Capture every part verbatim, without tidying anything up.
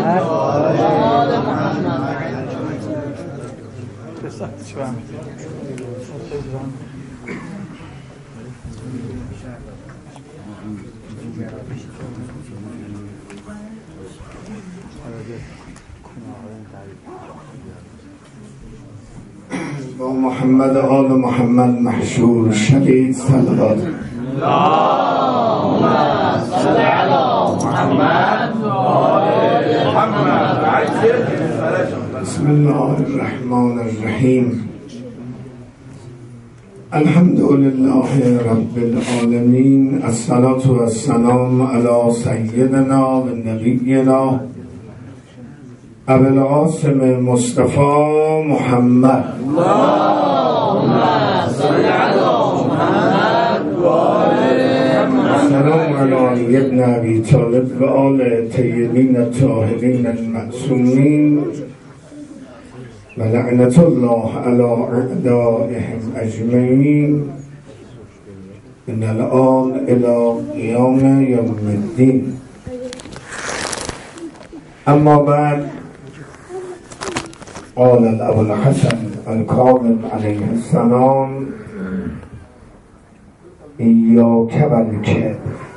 آل محمد. با محمد آل محمد محشور شدید صلوات. اللهم صل علی محمد و آل محمد. بسم الله الرحمن الرحیم. الحمد لله رب العالمین. الصلاة والسلام علی سیدنا و نبینا ابو القاسم مصطفی محمد. اللهم صل علی محمد و آل محمد. سلام علی علی ابن ابی طالب و آل طیبین الطاهرین المعصومین و لعنت الله علی اعدائهم اجمعین من الآن الی قیام یوم الدین. اما بعد، قال ابو الحسن الكاظم علیه السلام: ایاک والکبر،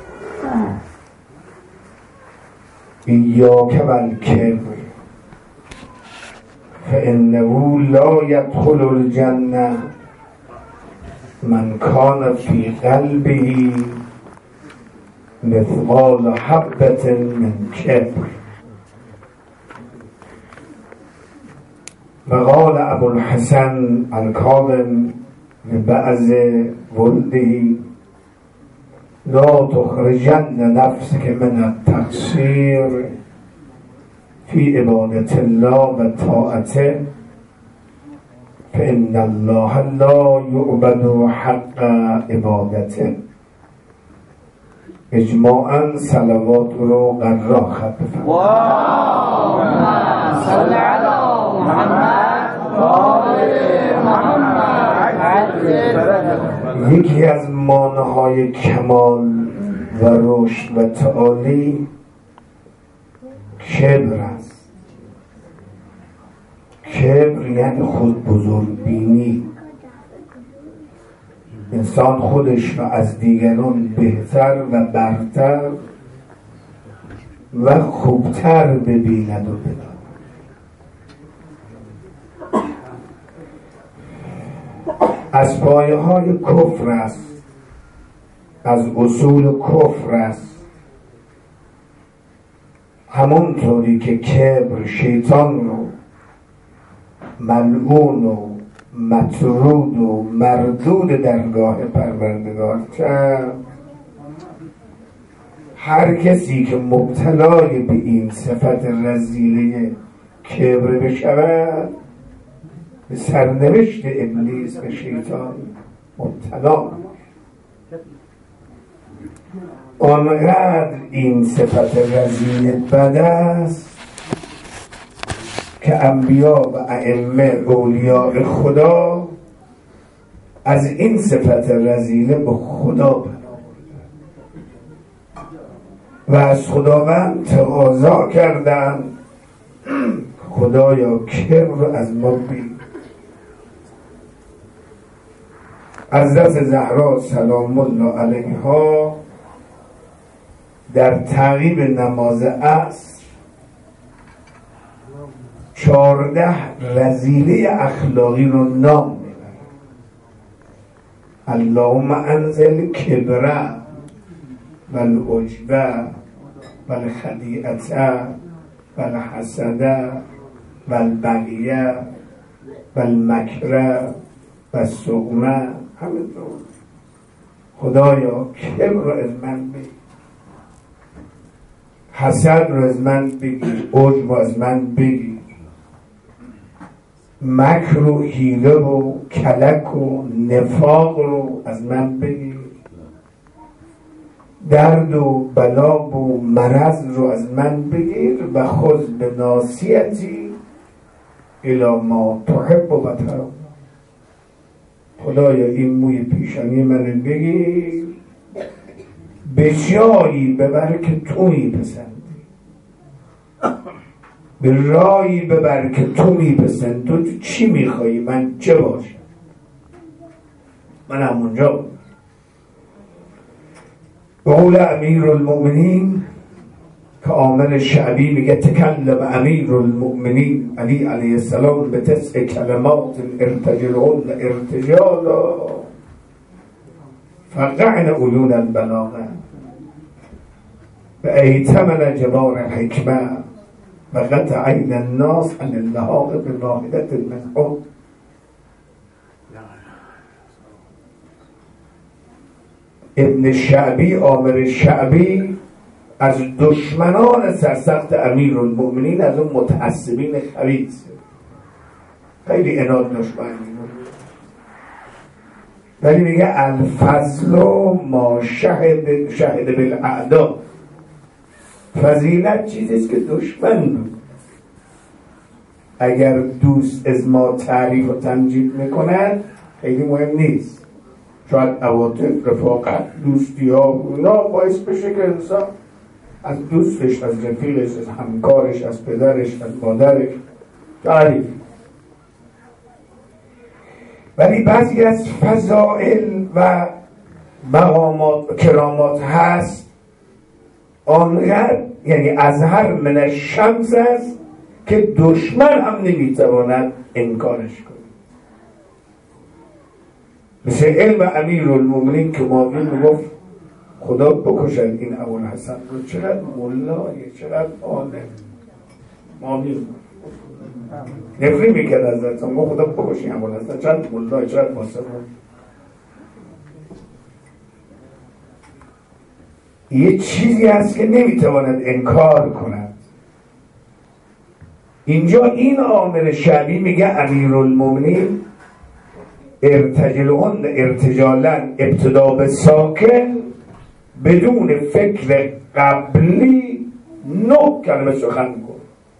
ایاک والکبر فانه لا يدخل الجنه من کان فی قلبه مثقال حبة من کبر. وقال ابو الحسن الكاظم لبعض ولده: لا تخرجن نفسك من التقصير في عبادة الله و طاعته فإن الله لا يعبد حق عبادته. اجماعا صلوات رو قرار خط بفرمایید. اللهم صل علی محمد و آل محمد. یکی از مانع‌های کمال و رشد و تعالی کبر است. کبر یعنی خود بزرگ بینی. انسان خودش را از دیگران بهتر و برتر و خوبتر ببیند و بداند. از پایه های کفر است، از اصول کفر است. همونطوری که کبر شیطان رو ملعون و مطرود و مردود درگاه پروردگار کرد، هر کسی که مبتلای به این صفت رذیله کبر بشود، به سرنوشت ابلیس و شیطان مبتلا. آنقدر این صفت رذیله بد است که انبیا و ائمه اولیاء خدا از این صفت رذیله به خدا پناه و از خداوند تقاضا کردند: خدایا کبر از ما بگیر. حضرت زهرا سلام الله علیها در تعقیب نماز عصر چهارده رذیله اخلاقی رو نام میبرد. اللهم انزل کبر و العجب و الخدیعه و الحسد و البغیه و المکر و السقم. همینطور خدایا کبر رو از من بگیر، حسد رو از من بگیر، عجب رو از من بگیر، مکر و حیله و کلک و نفاق رو از من بگیر، درد و بلا و مرض رو از من بگیر و خود به ناصیتی الی ما تحب و ترضی. خدایا این موی پیشانی من بگیر، به جایی ببر که تویی پسندی. به رایی ببر که تو میپسند، تو چی میخوایی من چه باشم؟ من همونجا بود. به قول امیر المؤمنین که عامر شعبی میگه تکلم امیر المؤمنین علی علیه السلام به تسع کلمات ارتجلون ارتجالا فقعن عیون البلاغه به ایتمن جبار الحکمه و قطع عین الناس عن اللحاق به واحدت منهم. ابن شعبی عامر شعبی از دشمنان سرسخت امیر المؤمنین، از اون متعصبین خبیث، خیلی عناد دشمن، ولی میگه الفضل ما شهد شهد بالاعدا، فضیلت چیزیست که دشمن بود اگر دوست از ما تعریف و تمجید میکنن خیلی مهم نیست. شاید عواطف، رفاقت، دوستی ها اونا باعث بشه که انسان از دوستش، از رفیقش، از همکارش، از پدرش، از مادرش تعریف. ولی بعضی از فضائل و مقامات کرامات هست آنقدر، یعنی ازهر من الشمس است که دشمن هم نمیتواند انکارش کنه. مثل علم امیر المؤمنین که ماوی میگفت خدا بکشن این ابوالحسن رو، چقدر ملایه، چقدر عالم. ماوی نفری میکرد از ازتون، گفت خدا بکشن ابوالحسن، چقدر ملایه، چقدر ماسمون. یه چیزی هست که نمیتواند انکار کند. اینجا این عامر شعبی میگه امیرالمومنین ارتجلون ارتجالا ابتدا به ساکن بدون فکر قبلی نه کلمه سخن کن،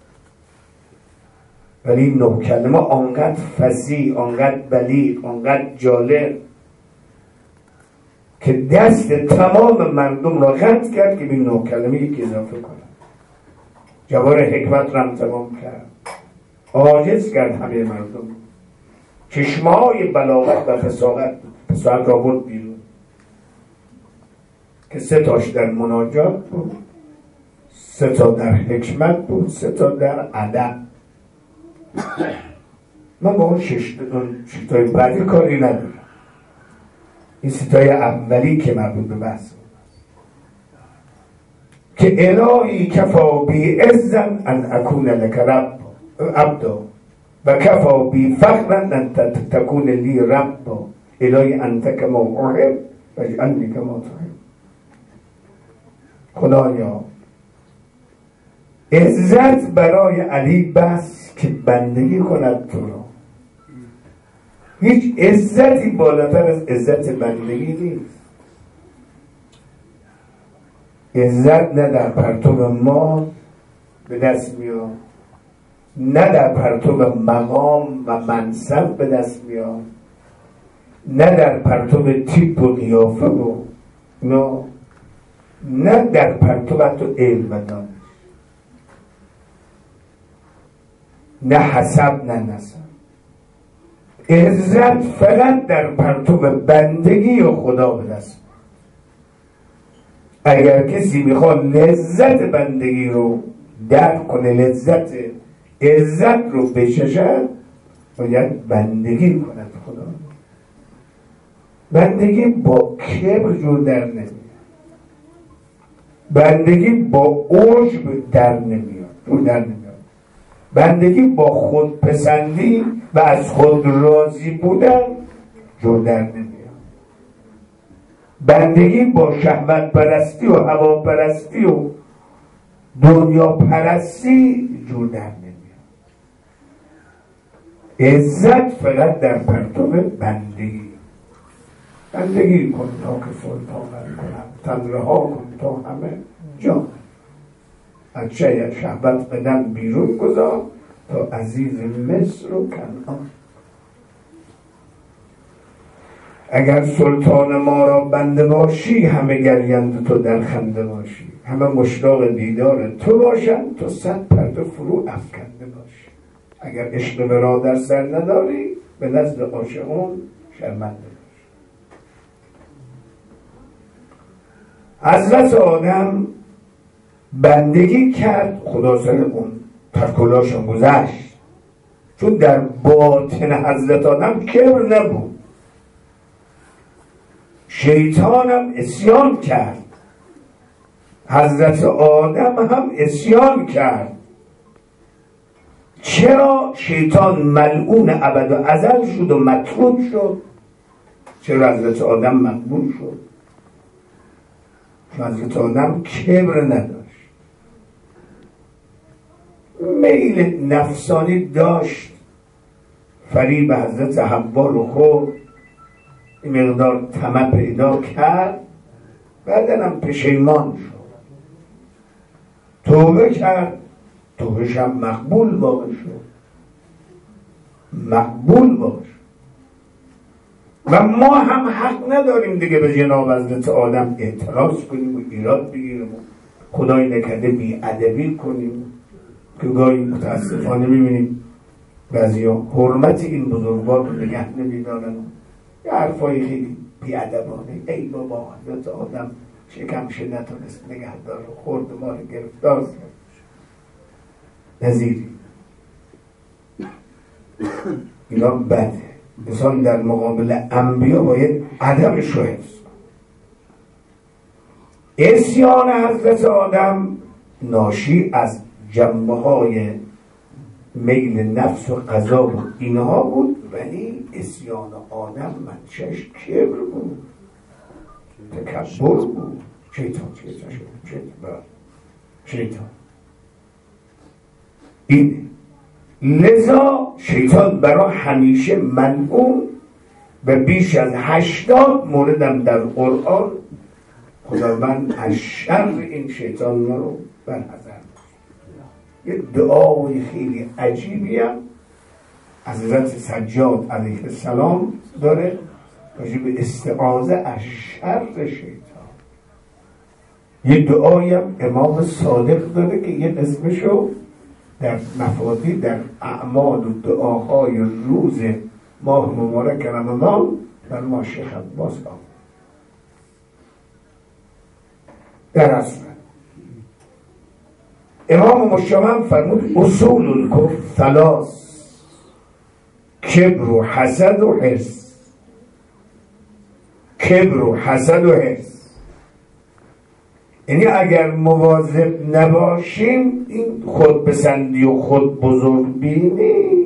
ولی نه کلمه آنقدر فصیح، آنقدر بلیغ، آنقدر جالب که دست تمام مردم را قطع کرد که به نه کلمه یک اضافه کنه. جوار حکمت را تمام کرد، عاجز کرد همه مردم. چشمهای بلاغت و فصاحت فصاحت را برد بیرون که سه تاش در مناجات بود، سه تا در حکمت بود، سه تا در ادب. من با اون شش تای بعدی کاری ندارم، این ستای اولی که مربوط به بحث بود که الهی کفا بی عزن ان اکون لک رب عبدا و کفا بی فخرن ان تکون لی ربا الهی انت کما احب و اجعلنی کما تحب. خدایا عزت برای علی بس که بندگی کند تو را. هیچ عزتی بالاتر از عزت بندگی نیست. عزت نه در پرتو ما به دست میاد، نه در پرتو مقام و منصب به دست میاد، نه در پرتو تیپ و قیافه و نه نه در پرتو حتی علم و دانش، نه حسب نه نسب. عزت فقط در پرتو بندگی و خدا به دست. اگر کسی میخواد لذت بندگی رو درک کنه، لذت عزت رو بچشد، باید بندگی کند خدا. بندگی با کبر جور در نمیاد، بندگی با عجب در نمیاد، جور در نمیاد. بندگی با خودپسندی و از خود راضی بودن جور در نمیاد. بندگی با شهوت پرستی و هوا پرستی و دنیا پرستی جور در نمیاد. عزت فقط در پرتو بندگی. بندگی کن تا که سلطانت کنم، تنرها کن تا همه جان. از چه شهوت بدن بیرون گذار تا عزیز مصر و کنعان. اگر سلطان ما را بنده باشی، همه گریند تو در خنده باشی. همه مشتاق دیدار تو باشن، تو صد پرده فرو افکنده باش. اگر عشق ورا در سر نداری، به نزد عاشقون شرمنده باش. حضرت آدم بندگی کرد، خدا سر اون ترکلاشون گذشت، چون در باطن حضرت آدم کبر نبود. شیطانم اسیان کرد، حضرت آدم هم اسیان کرد. چرا شیطان ملعون ابد و ازل شد و مطرود شد؟ چرا حضرت آدم مقبول شد؟ چون حضرت آدم کبر نداشت، میل نفسانی داشت، فریب حضرت حوا رو خورد، این مقدار طمع پیدا کرد، بعدن هم پشیمان شد، توبه کرد، توبهش هم مقبول واقع شد، مقبول باش. و ما هم حق نداریم دیگه به جناب حضرت آدم اعتراض کنیم و ایراد بگیریم و خدای نکرده بی‌ادبی کنیم، که گاهی متاسفانه میبینیم بعضیا حرمت این بزرگوار رو نگه نمیدارن، یه حرفای خیلی بی‌ادبانه، ای بابا حضرت آدم شکمش نتونست نگه داره، خورد ما رو گرفتار کرد، نظیری اینا بده. انسان در مقابل انبیا باید ادبش رو حفظ کنه. عصیان حضرت آدم ناشی از جنبه های میل نفس و قضا و اینها بود، ولی عصیان آدم منشأش کبر بود، تکبر بود. شیطان شیطان شیطان شیطان اینه. لذا شیطان برای همیشه ملعون و بیش از هشتاد موردم در قرآن خداوند از شر این شیطان رو برحذر. یه دعای خیلی عجیبی هم حضرت سجاد علیه السلام داره راجع به استعاذه از شر شیطان. یه دعایی هم امام صادق داره که یه قسمشو در مفاتی در اعمال و دعاهای روز ماه مبارک رمضان در ما شیخ عباس آمد. در اصل امام مشتمم فرمود اصول الکفر ثلاث: کبر و حسد و حرص. کبر و حسد و حرص، یعنی اگر مواظب نباشیم این خودپسندی و خود بزرگ بینی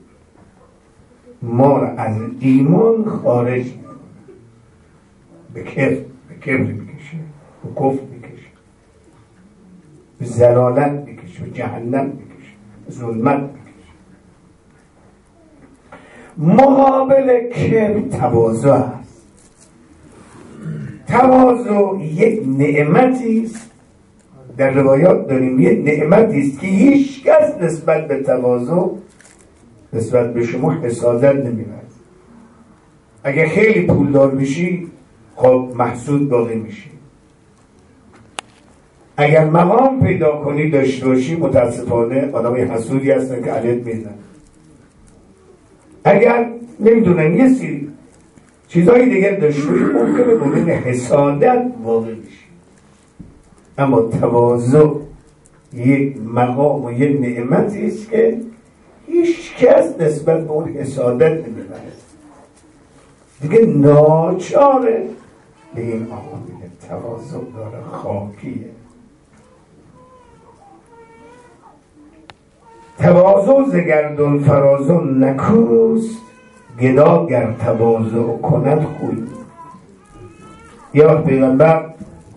ما را از ایمان خارج میکنه، به کبر به کبر میکشه، به کفر میکشه، به ضلالت میکشه، به جهنم میکشه، به ظلمت میکشه. مقابل کبر تواضع است. تواضع یک نعمتی است، در روایات داریم یک نعمتی است که هیچ کس نسبت به تواضع نسبت به شما حسادت نمی‌ورزد. اگه خیلی پولدار بشی خب محسود باقی میشی، اگر مقام پیدا کنی داشته باشی متاسفانه آدمای حسودی هستن که علیت میزن. اگر نمیدونن یه سری چیزهای دیگر داشته باشی ممکنه مورد حسادت واقع بشی. اما تواضع یک مقام و یک نعمتی است که هیچ کس نسبت به اون حسادت نمی‌ورزد. دیگه ناچاره به این آقا میگه تواضع داره، خاکیه. تواضع ز گردون فرازون نکوست، گدا گر تواضع کند خوی. یا پیغمبر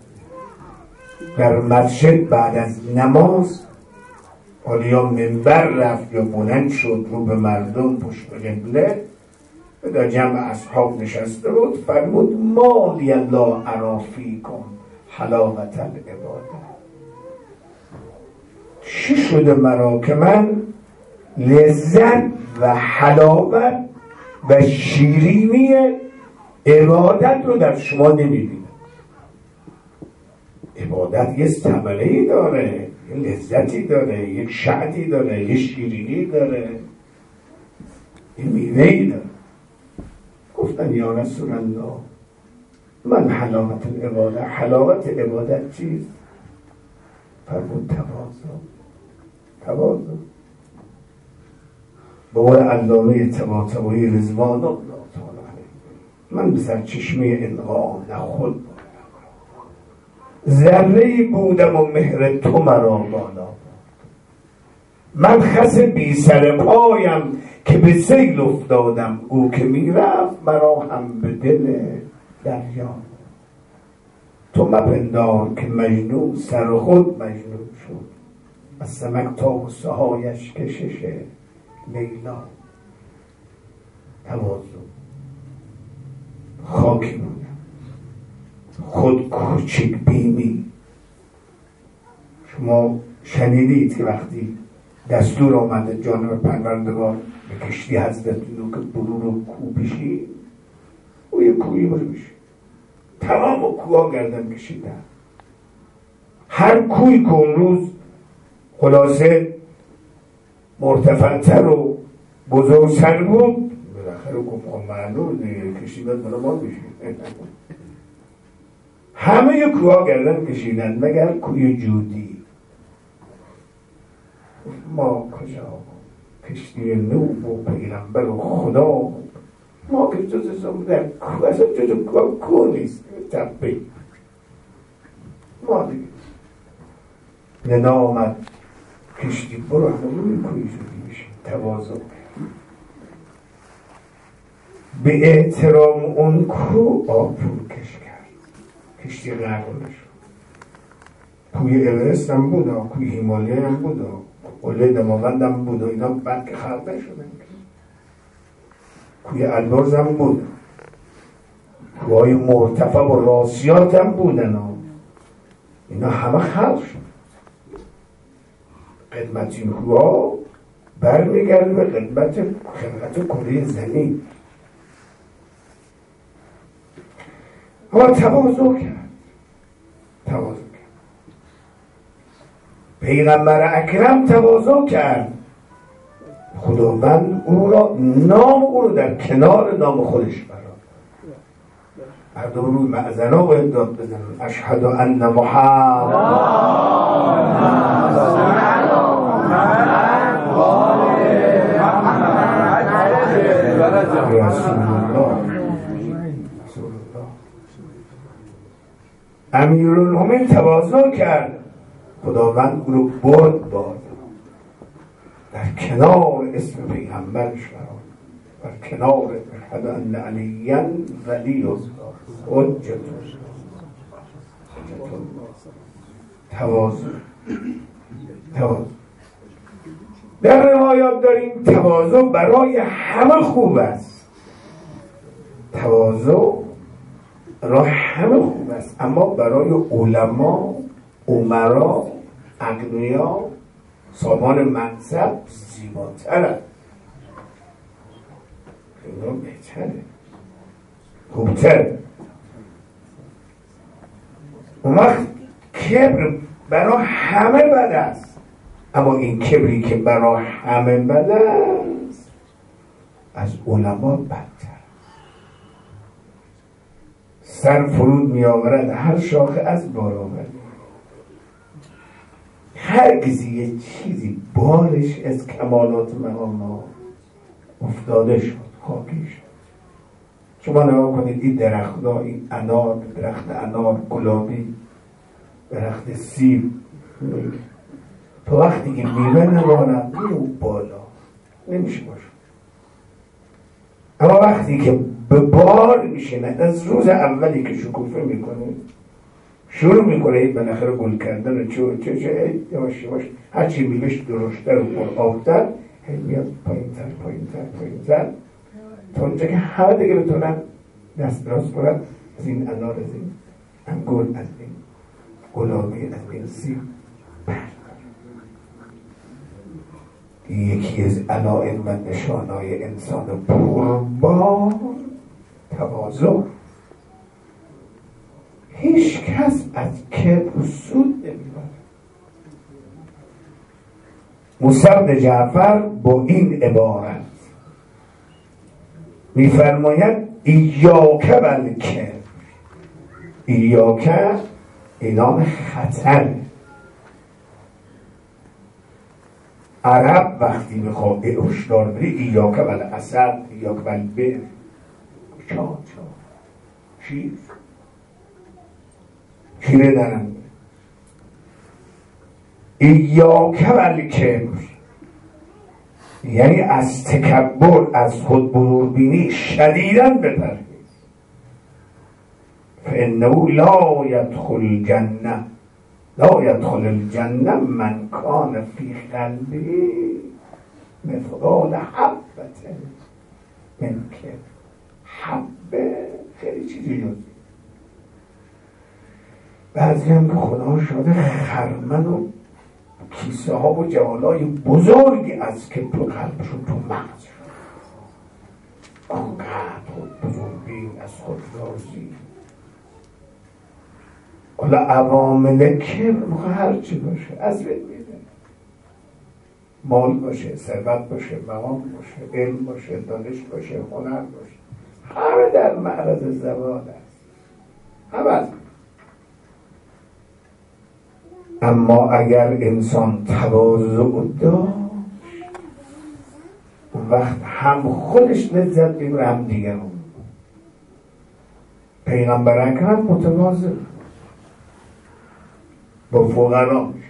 در مسجد بعد از نماز یا منبر رفت یا بلند شد رو به مردم پشت به قبله، در جمع اصحاب نشسته بود، فرمود ما لی الله اری فیکم حلاوت العبادة. چی شده مرا که من لذت و حلاوت و شیرینی عبادت رو در شما نمیبینم. عبادت یه ثمره‌ای داره، یه لذتی داره، یک شعدی داره، یه شیرینی داره، یه میوه‌ای داره. گفتن یا رسول الله من حلاوت العبادت، حلاوت عبادت چیست؟ فرمود تواضع. تواضع. به قول علامه طباطبایی رضوان الله تعالی علیه، من به سرچشمه انقام نه خود ذره‌ای بودم و مهر تو مرا بالا. من خس بی سر پایم که به سیل افتادم، او که میرفت مرا هم به دل دریا. تو مپندار که مجنون سر خود مجنون شد، از سمک تا و سهایش کشش لیلا. تواضع. خاکی بودم، خود کوچک بینی. شما شنیدید که وقتی دستور آمده جانب پروردگار به کشتی حضرت نوح که برو رو کو بشی، او یه کوی برو بشی. تمام کوها گردن کشیدن. هر کوی که اون روز خلاصه مرتفعتر و بزرگتر بود، بالاخره گفت معلوم دیگه کشتی باید بالا ما بشید. همه کوها گردن کشیدن مگر کوی جودی. ما کجا کشتی نوح و پیغمبر و خدا، ما که جز در کو، اصلا جز کو کو نیست، تپه ما دیگه ندا آمد کشتی برو همون کوی جودی بشید. تواضع. به احترام اون کو آب فروکش کرد، کشتی غرق شد. کوی اورست هم بود، کوی هیمالیه هم بود، قله دماوند هم بود، اینا بعد که خلق نشدن. کوی البرز هم بود، کوهای مرتفع و راسیات هم بودن، اینا همه خلق شد. قدمت این کوها برمیگرد به قدمت خلقت کره زمین. اما تواضع کرد. تواضع کرد. پیغمبر اکرم تواضع کرد. خداوند او را نام او رو در کنار نام خودش برآورد. مردم روی معذنا باید داد بزنن. اشهد ان محمد رسول الله. امیرالمومنین تواضع کرد. خداوند او رو برد باد در کنار اسم پیغمبرش برآورد، در کنار اشهد ان علیاً ولی حجة. تواضع. تواضع. در روایات داریم تواضع برای همه خوب است. تواضع برای همه خوب است، اما برای علما، امرا، اغنیا، صاحبان منصب زیباتر است. اینا بهتره، خوبتره. اون وقت کبر برای همه بد است، اما این کبری که برای همه بد است از علما بدتر. سر فرود می آورد هر شاخه از بار آورد. هرگز یه چیزی بارش از کمالات مقام افتاده شد، خاکی شد. شما نگاه کنید این درخت ها، این انار، درخت انار گلابی، درخت سیب، تا وقتی که میوه نبارن میرو بالا نمیشه باشه. اما وقتی که به بار میشه، از روز اولی که شکوفه میکنه شروع میکنه این بالاخره گل کردن، چه چه چه یواش یواش هرچی میوهش درشتر و پرآبتر میاد پایینتر پایینتر پایینتر تا اونجا که همه دیگه بتونن دست دراز کنن از این انار، از این انگور، از این گلابی، از این سیب. یکی از علائم و نشانهای انسان پربار تواضع. هیچ کس از کبر سود نمیبره. موسی بن جعفر با این عبارت میفرماید ایاک والکبر، ایاک اینام خطر. عرب وقتی میخواد به هشدار بری ایاک والاسد، ایاک والبر، چا چا شیر شیر درنده. ایاک والکبر یعنی از تکبر، از خود بزرگبینی شدیداً بپرهیز. فانه لا يدخل الجنه لا يدخل الجنه من کان فی قلبه مثقال حبة من کبر. حبه خیلی چیزی جزی. بعضی هم که خدا شده خرمن و کیسه ها و جوالای بزرگی از کبر و قلبشون تو مغز شد. آنقدر خود بزرگی، از خود راضی. حالا عوامل کبر موقع هر چی باشه از بین میره. مال باشه، ثروت باشه، مقام باشه، علم باشه، دانش باشه، هنر باشه، همه در معرض زوال است. همه از اما اگر انسان تواضع داشت اون وقت هم خودش لذت میبره هم دیگران. پیغمبر اکرم متواضع با فقرا میشه،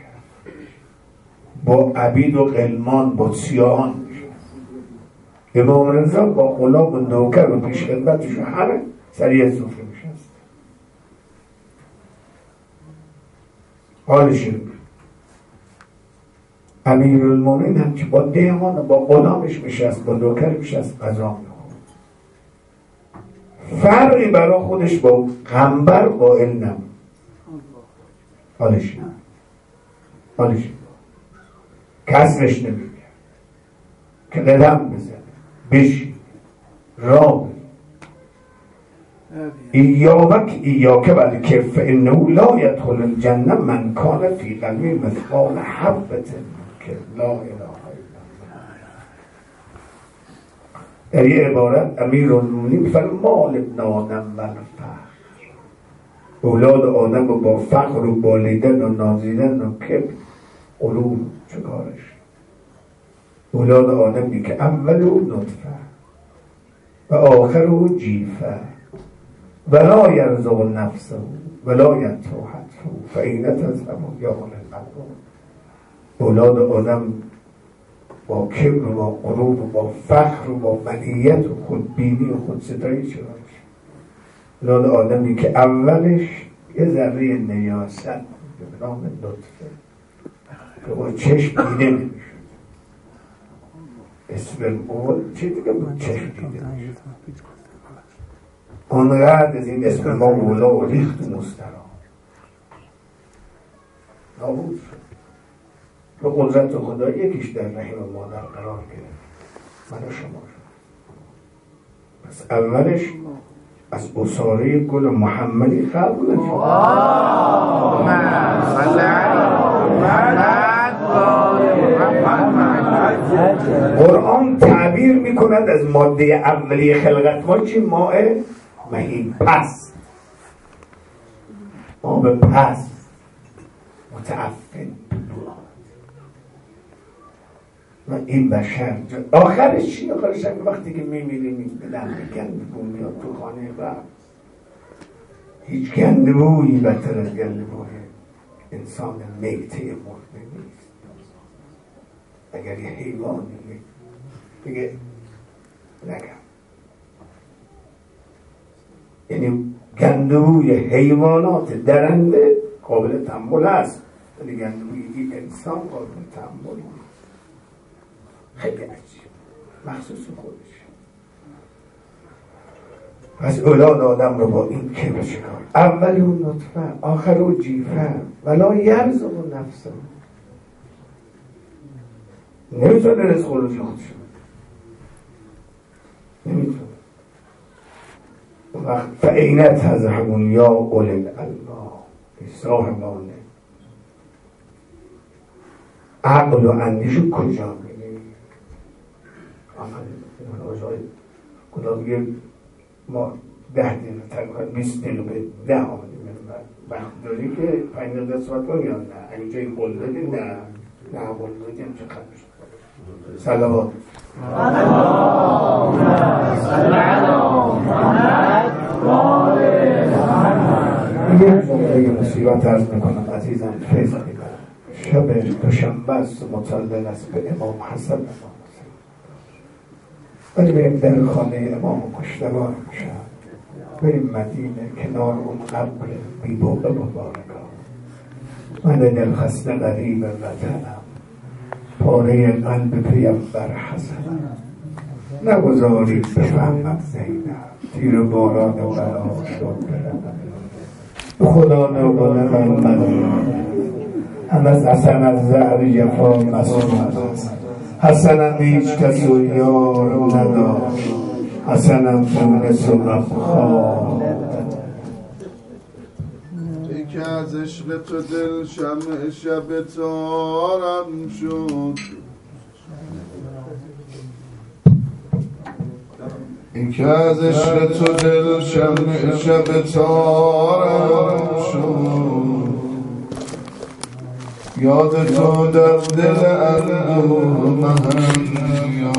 با عبید و غلمان، با سیاهان میشه. امام رضا با غلام و نوکر و پیش خدمتشون همه سریع سفره میشه. حالش امیرالمومنین هم که با دیوان و با غلامش میشست، با نوکر میشست غذا میخورد. فرقی برای خودش با غنبر قائل نبود. حالش حالش کسرش نمیگه که قدم بزنه، بشی راه ایاک ایاک والکبر فانه لا يدخل الجنه من کان فی قلبه مثقال حبة من کبر. لا اله الا الله. در یه عبارت امیرالمومنین فرمود مال ابن آدم والفخر، اولاد آدم با فخر و بالیدن و نازیدن و کبر قلوب چکارش. اولاد آدمی که اولو نطفه و آخرو جیفه ولا يرزق نفسه ولا ينفع حتفه فإن تذهب یا الأبرار. اولاد آدم با کبر و با غرور و با فخر و با منیت و خودبینی و خودستایی چرا میشه. اولاد آدمی که اولش یه ذره نیاست به نام نطفه که با چشم دیده نمیشد. اسم اول چی دیگه با چشم دیده نمیشد. آنقدر از این اسم ما مولا و ریخت و مسترا نابود شد. به قدرت خدا یکیش در رحم مادر قرار گرفت، من و شما شد. پس اولش از اصاره گل محمدی قبول نشد. قرآن تعبیر میکند از ماده اولیه خلقت ما چی؟ ماء مهین، پس آب پس متعفن. و این بشر آخرش چی؟ آخرش هم وقتی که میمیریم به لحظه گندبو میاد تو خانه و هیچ گندبویی بدتر از گندبوی انسان میته مرده نیست. اگر یه حیوانی بگه نگم، یعنی گندبوی حیوانات درنده قابل تحمل است ولی گندبوی انسان قابل تحمل نیست. خیلی عجیب، مخصوص خودش. پس اولاد آدم رو با این کبر شکار. اولی اون نطفه، آخر اون جیفه ولا یرزق نفسه. نمیتونه رزق خروجی خودش نمیتونه. وقت فعینت تذهبون یا اول الالباب. صاحبانه عقل و اندیش کجا میگه؟ خدا میگه ما ده دقیقه تقریبا بیست دقیقه به ده آمدیم وقت داری که پنج دقیقه صحبت کنیم یا نه؟ اگه جایی قول دادیم نه نه قول دادیم چه خبر شد صلوات دیگه مصیبت عرض میکنم عزیزم فیض میبرم شب دوشنبه است متعلق است به امام حسن ولی بریم در خانه امام کشتبار میشن بریم مدینه کنار اون قبر بیبوق مبارکا من دل خسته غریب وطنم پاره قلب پیمبر حسنم نگذارید بفهمد زینب تیر باران بلا شد به خدا نقل من هم از حسن از زهر جفا مسئول است حسنم هیچ کس و یار نداشت حسنم مونس و غمخوار ای که از عشق تو دل شمع شب تارم شد ای که از عشق تو دل شمع شب تارم شد یاد تو در دل اندوه من